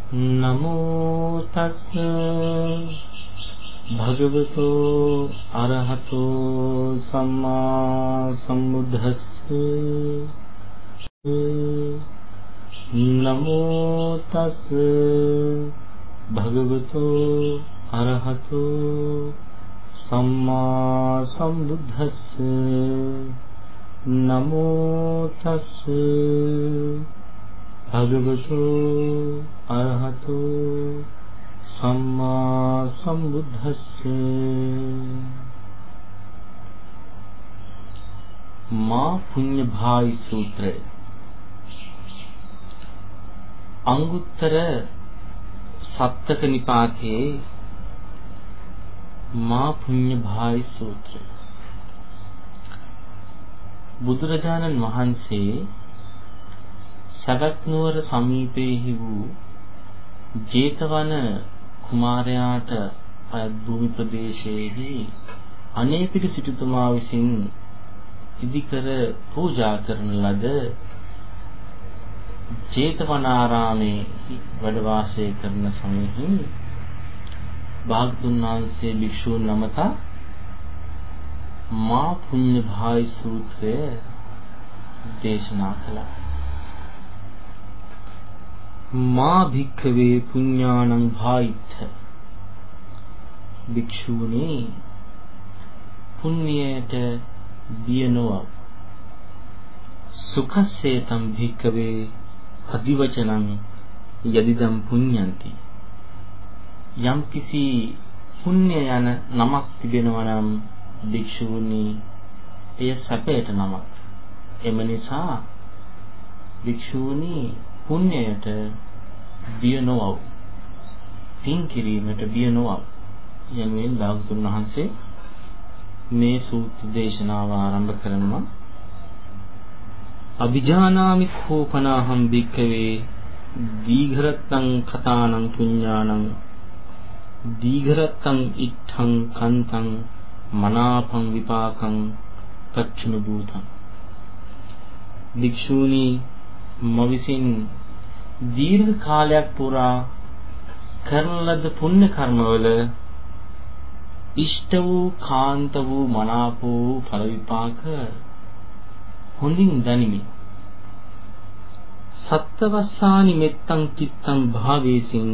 නමෝ තස් භගවතු අරහතෝ සම්මා සම්බුද්දස්ස නමෝ තස් භගවතු අරහතෝ සම්මා සම්බුද්දස්ස නමෝ තස් භගවතු අරහතෝ සම්මා සම්බුද්දස්ස මා පුඤ්ඤ භායි සූත්‍රය අංගුත්තර සත්තක නිපාතේ මා පුඤ්ඤ භායි සූත්‍රය බුදුරජාණන් වහන්සේ සවැත් නුවර සමීපයේහි වූ ජේතවන කුමාරයාට අයත් භූමි ප්‍රදේශයේහි අනේපිඩු සිටුතුමා විසින් ඉදිකර පූජා කරන ලද ජේතවනාරාමේ වැඩ වාසය කරන සමයෙහි භාගතුන් වහන්සේ භික්ෂූන් නමතා මා පුඤ්ඤ භායි සූත්‍රය දේශනා කළා. මා භික්ඛවේ පුඤ්ඤානං භායිත්ථ භික්ෂූනි පුණ්‍යයට බිය නොව සුඛස්සේතම් භික්ඛවේ අදිවචනං යදිදම් පුඤ්ඤන්ති යම් කිසි පුණ්‍ය යන නමක් තිබෙනවා නම් භික්ෂූනි එය සැපයට නමක්. එම නිසා භික්ෂූනි පුණ්‍යයට බිය නොවව්, පින් කිරීමට බිය නොවව් යනුවෙන් භාගතුන් වහන්සේ මේ සූත්‍ර දේශනාව ආරම්භ කරනවා. අභිජානාමි කෝපනාහම් භික්ඛවේ දීඝරත්තං කතානං පුඤ්ඤානං දීඝරත්තං ඉත්තං කන්තං මනාපං විපාකං පච්චුන භූතං භික්ෂූනි මවිසින් දීර්ඝ කාලයක් පුරා කරන ලද පුණ්‍ය කර්මවල ඉෂ්ට වූ කාන්ත වූ මනාප වූ ඵල විපාක හොඳින් දනිමි. සත්තවස්සානි මෙත්තං චිත්තං භාවේසින්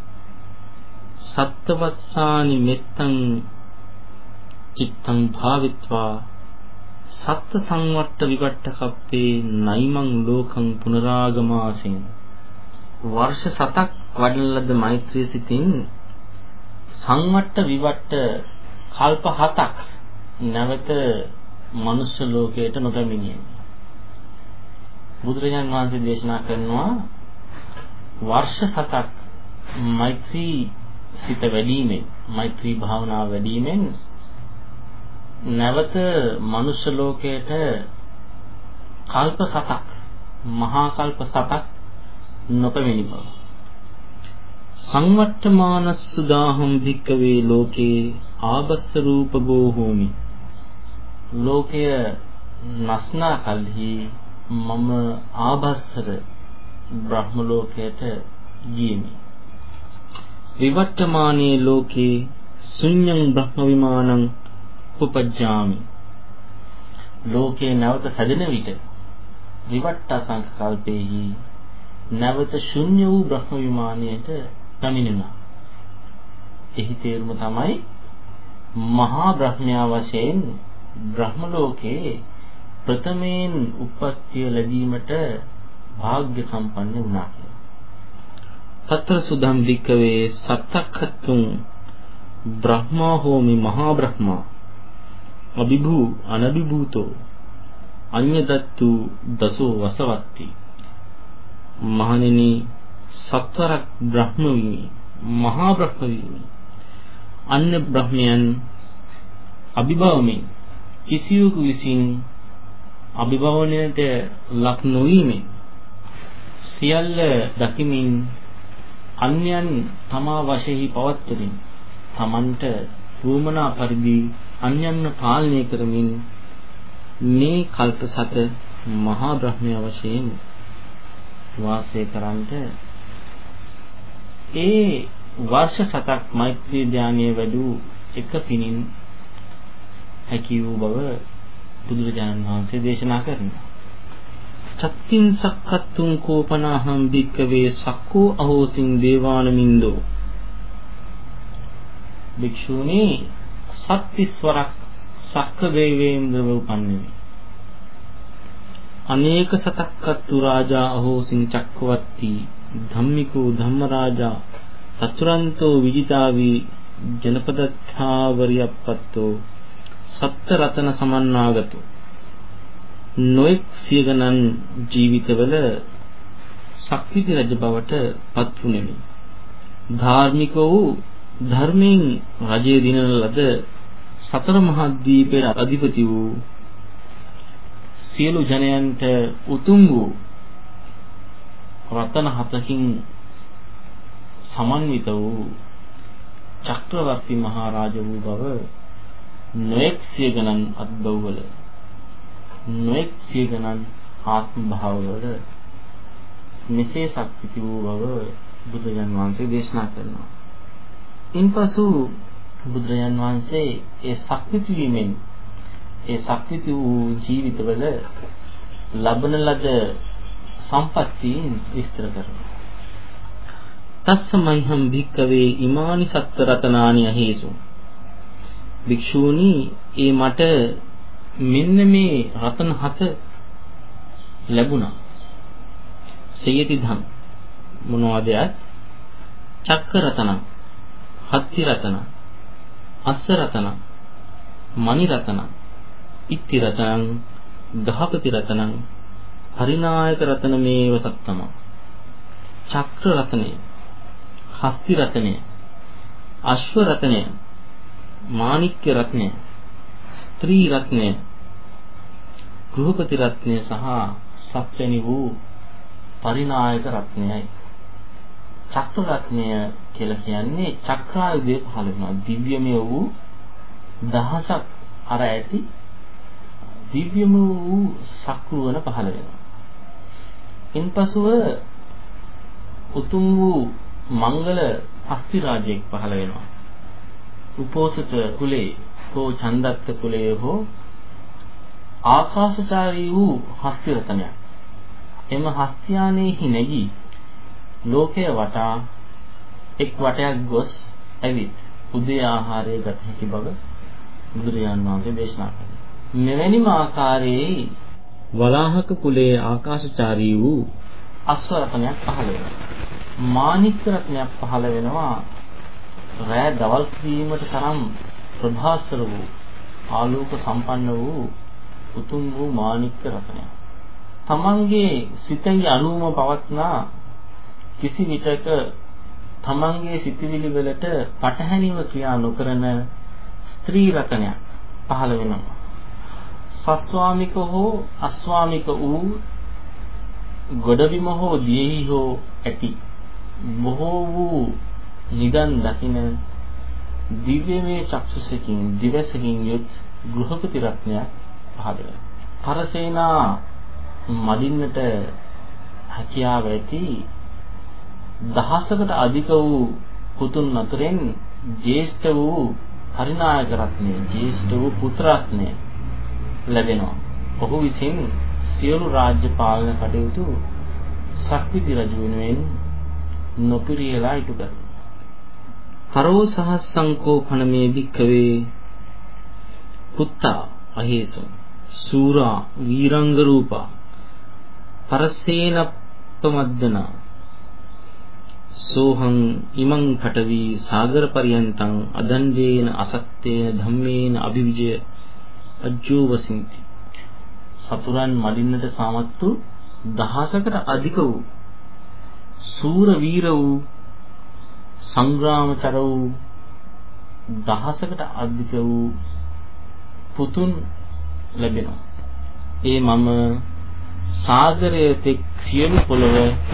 සත්තවස්සානි මෙත්තං චිත්තං භාවිත්වා සත්ත සංවට්ට විවට්ට කප්පේ නයිමං ලෝකං පුනරාගමාසෙන් වර්ෂ 7ක් වඩන ලද මෛත්‍රී සිතින් සංවට්ට විවට්ට කල්ප 7ක් නැවත මනුෂ්‍ය ලෝකයට නොපැමිණියේ. බුදුරජාණන් වහන්සේ දේශනා කරනවා වර්ෂ 7ක් මෛත්‍රී සිත වැඩිමෙන් මෛත්‍රී භාවනාව වැඩිමෙන් නැවත මනුෂ්‍ය ලෝකයට කල්ප 7ක් මහා කල්ප 7ක් නොපැමිණි බව. සංවට්ඨමානස්සුදාහම් භික්කවේ ලෝකේ ආබස්ස රූපගෝ හෝමි. ලෝකය නස්නා කල්හි මම ආබස්සර බ්‍රහ්ම ලෝකයට ගියමි. විවට්ඨමානේ ලෝකේ ශුඤ්ඤං බ්‍රහ්ම විමානං උපජ්ජාමි. ලෝකේ නැවත හැදෙන විට විවට්ට සංකල්පේහි නැවත ශුන්‍ය වූ බ්‍රහ්ම විමානයට පැමිණෙනවා. එහි තේරුම තමයි මහා බ්‍රහ්මයා වශයෙන් බ්‍රහ්ම ලෝකේ ප්‍රථමයෙන් උප්පත්තිය ලැබීමට වාග්ය සම්පන්න වුණා කියලා. తත්‍ර සුදම් වික්කවේ සත්තක්ඛතුං බ්‍රහ්මා හෝමි මහා බ්‍රහ්මා අභිභූ අනභිභූතෝ අඤ්ඤදත්තු දසෝ වසවත්ති. මහණෙනි සත්වරක් බ්‍රහ්ම වීමි මහා බ්‍රහ්ම වීමි අන්‍ය බ්‍රහ්මයන් අභිභවමින් කිසියෙකු විසින් අභිභවණයට ලක් නොවීමෙන් සියල්ල දකිමින් අන්‍යයන් තමා වශයෙහි පවත්වමින් තමන්ට වූමනා පරිදි අන්‍යයන්ව පාලනය කරමින් මේ කල්ප සත මහා බ්‍රහ්මයා වශයෙන් වාසය කරන්ට ඒ වර්ෂ 7ක් මෛත්‍රී ධානයේ වැඩි එක පිනින් හැකි වූ බව බුදුරජාණන් වහන්සේ දේශනා කරනවා. චත්තින් සක්කත්තුං කෝපනාහං භික්ඛවේ සක්කෝ අහෝසින් දේවානමින්දෝ. භික්ෂුනි සත්තිස්වරක් සක්ක දේවේන්ද්‍රව උපන්නේමි. අනේක සතක්කත්තු රාජා අහෝසින් චක්කවත්ති ධම්මිකෝ ධම්මරාජා චතුරන්තෝ විජිතාවි ජනපදත්ථාවරියප්පත්තෝ සත්ත රතන සමන්නාගතෝ. නොඑක් සිය ගණන් ජීවිතවල ශක්තිති රජ බවට පත් වුනේමි. ධාර්මික වූ ධර්මයෙන් රජය දිනන ලද සතර මහා දීපේ අධිපති වූ සියලු ජනයන්ට උතුම් වූ රතන හතකින් සමන්විත වූ චක්‍රවර්ති මහා රාජ වූ බව නොඑක් සිය ගණන් අත්බවවල නොඑක් සිය ගණන් ආත්ම භාවවල මෙසේ ශක්තිති වූ බව බුදුරජාන් වහන්සේ දේශනා කරනවා. ඉන්පසු බුදුරජාන් වහන්සේ ඒ ශක්තිති වීමෙන් ඒ ශක්තිති වූ ජීවිතවල ලබන ලද සම්පත්තීන් විස්තර කරනවා. තස්සමයිහම් භික්කවේ ඉමානි සත්ත රතනානි අහේසු. භික්ෂූනි ඒ මට මෙන්න මේ රතන හත ලැබුණා. සයති ධම් මොනවද? චක්ක රතන, හත්ති රතන, අස්ස රතන, මණි රතන, ඉත්ති රතන, ගහපති රතන, හරිනායක රතන මේව සත්තම. චක්‍ර රතනය, හස්ති රතනය, අශ්ව රතනය, මාණික්‍ය රත්නය, ස්ත්‍රී රත්නය, ගෘහපති රත්නය සහ සත්වැනි වූ පරිනායක රත්නයයි. චක්‍ර රත්නය කියලා කියන්නේ චක්‍රායුධය පහළ වෙනවා. දිව්‍යමය වූ දහසක් අර ඇති දිව්‍යම වූ සක්‍රුවන පහළ වෙනවා. ඉන්පසුව උතුම් වූ මංගල හස්ති රාජයෙක් පහළ වෙනවා. උපෝසත කුලේ හෝ චන්දත්ත කුලයේ හෝ ආකාශචාරී වූ හස්ති රතනයක්. එම හස්තියානෙහි නැගී ලෝකය වටා එක් වටයක් ගොස් ඇවිත් උදේ ආහාරය ගත හැකි බව බුදුරජාණන් වහන්සේ දේශනා කළා. මෙවැනිම ආකාරයේ වලාහක කුලයේ ආකාශචාරී වූ අශ්ව රතනයක් පහළ වෙනවා. මාණික්‍ය රත්නයක් පහළ වෙනවා. රෑ දවල් ක්‍රීමට තරම් ප්‍රභාස්වර වූ ආලෝක සම්පන්න වූ උතුම් වූ මාණික්‍ය රත්නයක්. තමන්ගේ සිතෙහි අනුම පවත්නා කිසි විටක තමන්ගේ සිතිවිලි වලට පටහැනිව ක්‍රියා නොකරන ස්ත්‍රී රතනයක් පහළ වෙනවා. සස්වාමික හෝ අස්වාමික වූ ගොඩබිම හෝ දියෙහි හෝ ඇති බොහෝ වූ නිදන් දකින දිව්‍යමය චක්ෂුසකින් දිවසකින් යුත් ගෘහපති රත්නයක් පහළ වෙනවා. පරසේනා මදින්නට හැකියාව ඇති දහසකට අධික වූ පුතුන් අතරින් ජේෂ්ඨ වූ පරිනායක රත්නය, ජේෂ්ඨ වූ පුත්‍ර රත්නය ලැබෙනවා. ඔහු විසින් සියලු රාජ්‍ය පාලන කටයුතු ශක්තිති රජු වෙනුවෙන් නොපිරියලා ඉටු කරනවා. කරෝ සහස්සංකෝ පනමේ භික්ඛවේ පුත්තා අහේසු සූරා වීරංග රූපා පරසේනප්පමද්දනා සෝහං ඉමං පඨවි සාගර පරියන්තං අදණ්ඩේන අසත්තේන ධම්මේන අභිවිජය අජ්ජෝවසින්ති. සතුරන් මඩින්නට සමත් වූ දහසකට අධික වූ සූර වීර වූ සංග්‍රාමචර වූ දහසකට අධික වූ පුතුන් ලැබෙනවා. ඒ මම සාගරයේ තෙක් සියලු පොළව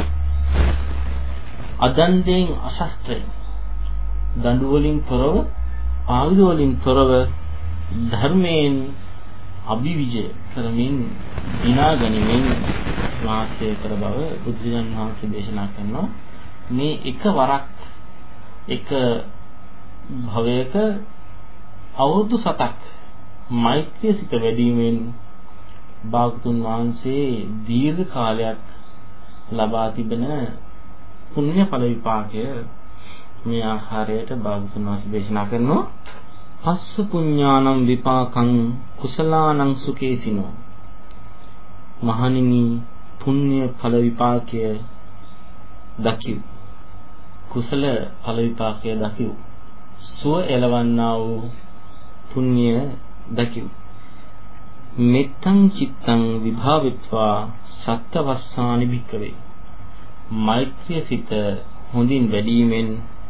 අදණ්ඩෙන් අශස්ත්‍රයෙන් දඬු වලින් තොරව ආයුධ වලින් තොරව ධර්මයෙන් අභිවිජය කරමින් විනා ගනිමින් වාසය කර බව බුදුරජාණන් වහන්සේ දේශනා කරනවා. මේ එක වරක් එක භවයක අවුරුදු 7ක් මෛත්‍රිය සිත වැඩිවීමෙන් භාගතුන් වහන්සේ දීර්ඝ කාලයක් ලබා තිබෙන පුණ්‍ය ඵල විපාකය මේ ආකාරයට භාගතුන් වහන්සේ දේශනා කරනවා. පස්ස පුඤ්ඤානම් විපාකං කුසලානං සුකේසිනෝ. මහණෙනි, පුණ්‍ය ඵල විපාකය දකිව්. කුසල ඵල විපාකය දකිව්. සුව එළවන්නා වූ පුණ්‍ය දකිව්. මෙත්තං චිත්තං විභාවිත්වා සත්තවස්සානි භික්ඛවේ. මෛත්‍රිය සිත හොඳින් වැඩිවීමෙන්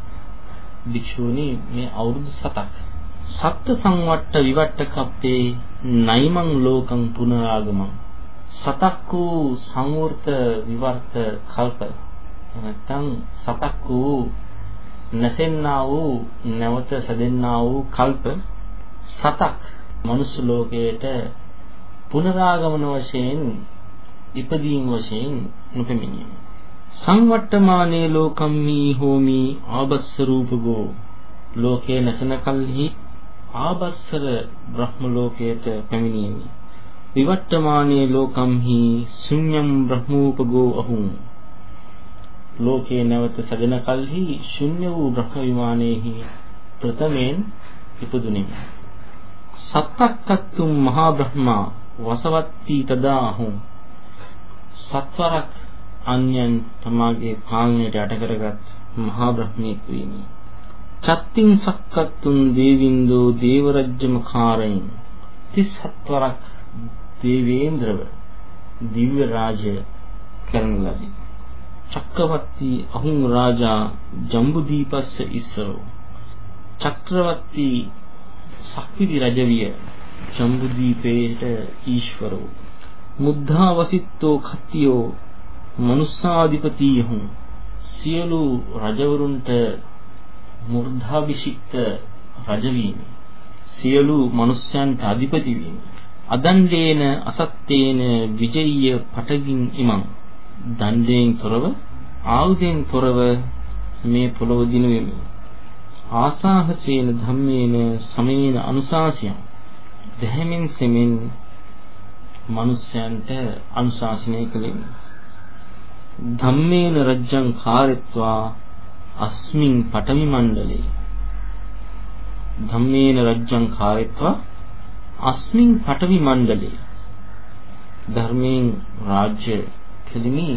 භික්ෂුණී මේ අවුරුදු 7ක් සත්ත්‍ය සංවට්ට විවට්ට කප්පේ නයිමං ලෝකං පුනරාගමං. 7ක් වූ සංවෘත විවර්ත කල්ප නැත්නම් 7ක් වූ නැසෙන්නා වූ නැවත සැදෙන්නා වූ කල්ප 7ක් මනුෂ්‍ය ලෝකයට පුනරාගමන වශයෙන් ඉපදීම් වශයෙන් නොපෙමිණීම. සංවට්ටමානේ ලෝකම්හි හෝමි ආබස්ස රූපගෝ. ලෝකේ නැසන කල්හි ආබස්සර බ්‍රහ්ම ලෝකයට පැමිණීම. විවට්ටමානේ ලෝකම්හි ශුන්‍යම් බ්‍රහ්මෝපගෝ අහුම්. ලෝකේ නැවත සැදෙන කල්හි ශුන්‍ය වූ බ්‍රහ්ම විමානයේහි ප්‍රථමයෙන් ඉපදුනිමි. සත්තක්කත්තුම් මහා බ්‍රහ්මා වසවත්ති තදාහුම්. සත්වරක් අන්‍යයන් තමාගේ පාලනයට යට කරගත් මහා බ්‍රහ්මෙක් වීමි. චත්තිං සක්කත්තුම් දේවින්දෝ දේවරජ්‍යම කාරයින්. 37 වරක් දේවේන්ද්‍රව දිව්‍ය රාජ්‍ය කරන ලදී. චක්‍රවර්ති අහුම් රාජා ජම්බුදීපස්ස ඉස්සරෝ. චක්‍රවර්ති සක්විති රජවිය ජම්බුදීපේට ඊශ්වරෝ. මුද්ධා වසිත්තෝ khatiyo මනුස්සාධිපතියහු. සියලු රජවරුන්ට මුර්ධාභිෂික්ත රජවීම, සියලු මනුෂ්‍යයන්ට අධිපති වීම. අදණ්ඩේන අසත්තේන විජය්‍ය පටගින් ඉමං. දණ්ඩයෙන් තොරව ආයුධයෙන් තොරව මේ පොළොව දිනුවෙමි. ආසාහසේන ධම්මේන සමේන අනුශාසයං. දෙහෙමින් සෙමින් මනුෂ්‍යයන්ට අනුශාසනය කළෙමි. ධම්මේන රජ්ජං කාරත්වා අස්මින් පඨවි මණ්ඩලේ. ධම්මේන රජ්ජං කාරත්වා අස්මින් පඨවි මණ්ඩලේ. ධර්මයෙන් රාජ්‍ය කෙලිමි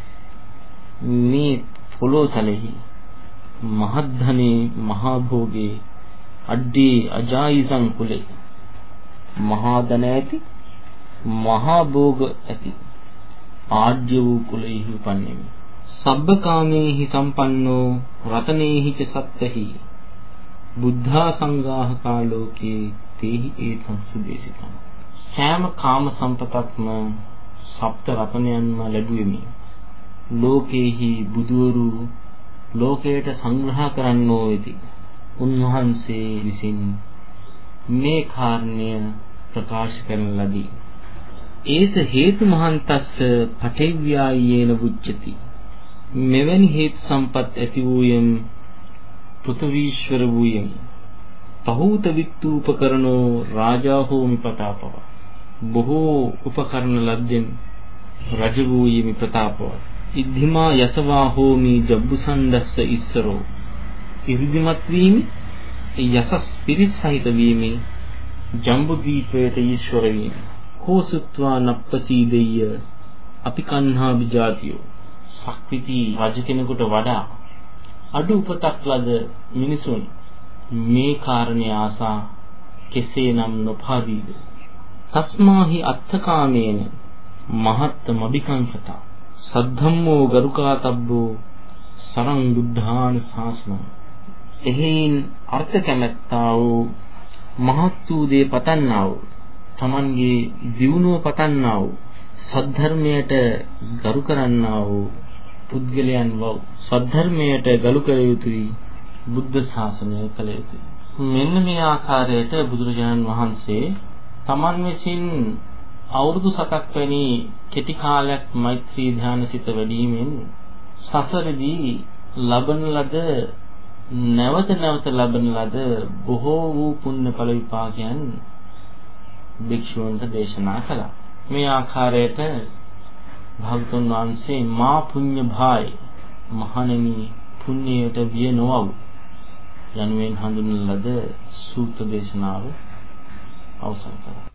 මේ පොළොව තලෙහි. මහද්ධනේ මහා භෝගේ අඩ්ඩේ අජායිසං කුලේ. මහා ධන ඇති මහා භෝග ඇති ආඩ්‍ය වූ කුලෙහි උපන්නෙමි. සබ්බකාමේහි සම්පන්නෝ රතනේහි ච සත්තහි. බුද්ධා සංඝාහ කාලෝකේ තේහි ඒතං සුදේශිතං. සෑම කාම සම්පතක්ම සප්ත රතනයන්ම ලැබුවෙමි. ලෝකේහි බුදවරු ලෝකයට සංග්‍රහ කරන්නෝ වෙති. උන්වහන්සේ විසින් මේ කාරණය ප්‍රකාශ කරන ලදී. ඒස හේතු මහන්තස්ස පඨේව්‍යායේන වුච්චති. මෙවැනි හේතු සම්පත් ඇති වූයම් පෘථවීශ්වර වූයම්. පහූත විත්තූපකරණෝ රාජා හෝමි ප්‍රතාපව. බොහෝ උපකරණ ලද්දෙන් රජ වූයමි ප්‍රතාපව. ඉද්ධිමා යසවා හෝමි ජබ්බුසන්දස්ස ඉස්සරෝ. ඉරිදිමත් වීමි යසස් පිරිස් සහිත වීමි ජම්බුදීපයට ඊශ්වර වීමි. කෝසුත්වා නප්පසීදෙය්‍ය අපි කන්හා විජාතියෝ. සක්විති රජ කෙනෙකුට වඩා අඩු උපතක් ලද මිනිසුන් මේ කාරණේ ආසා කෙසේනම් නොපාදීද. තස්මාහි අත්තකාමේන මහත්ත මබිකංකතා. සද්ධම්මෝ ගරුකාතබ්බෝ සරං බුද්ධාන ශාසනං. එහෙයින් අර්ථ කැමැත්තා වූ මහත් වූ දේ පතන්නා වූ තමන්ගේ දියුණුව පතන්නා වූ සද්ධර්මයට ගරු කරන්නා වූ පුද්ගලයන් වූ සද්ධර්මයට ගරු කළ යුතුයි. බුද්ධ ශාසනය කළ යුතුයි. මෙන්න මේ ආකාරයට බුදුරජාණන් වහන්සේ තමන් විසින් අවුරුදු 7ක් වැනි කෙටි කාලයක් මෛත්‍රී ධ්‍යාන සිත වැඩිවීමෙන් සසරදී ලබන ලද නැවත නැවත ලබන ලද බොහෝ වූ පුණ්‍යඵල විපාකයන් භික්ෂූන්ට දේශනා කළා. මේ ආකාරයට භාගතුන් වහන්සේ මා පුඤ්ඤ භාය මහණෙනි පුණ්‍යයට විය නොවව් යනුවෙන් හඳුන්වන ලද සූත්‍ර දේශනාව අවසන් කළා.